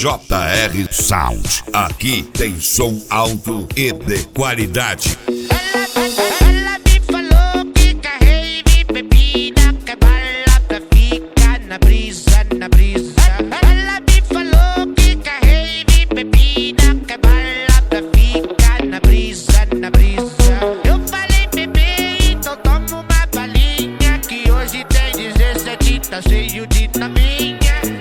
JR Sound. Aqui tem som alto e de qualidade. Ela me falou que carrei bebida, que é bala pra ficar na brisa, na brisa. Ela me falou que carrei bebida, que é bala pra ficar na brisa, na brisa. Eu falei, bebê, então toma uma balinha, que hoje tem 17, tá cheio de taminha.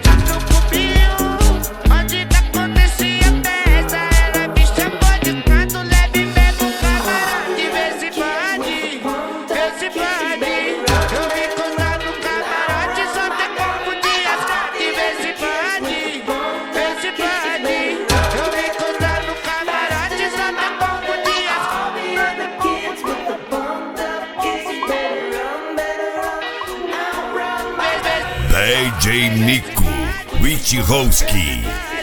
DJ Nico Witchowski.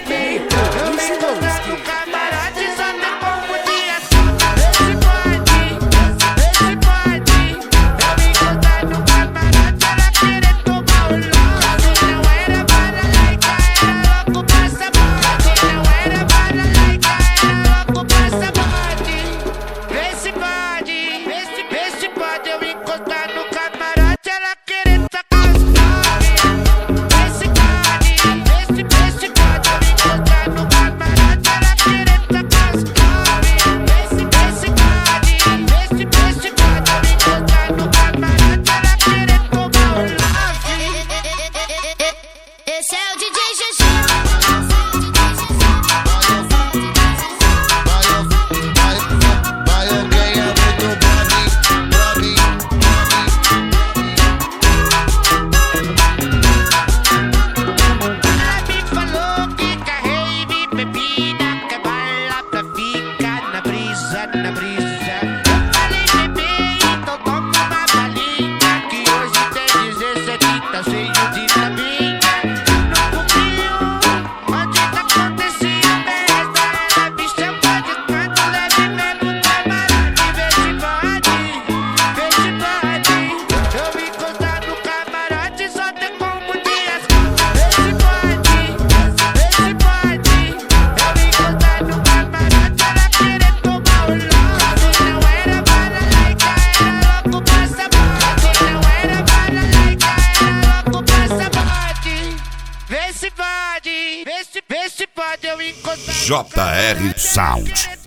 Na brisa, eu falei, bebê, então toma uma balinha, que hoje tem 17, tá cheio de taminha. No cubinho, onde tá acontecia festa, ela me chamou de canto, leve mesmo camarote. Vê se pode, eu me encostar no camarote, só tem como dias. Vê se pode, eu me encostar no camarote, ela querer tomar o louco. Vê se pode, eu encostar. JR Sound.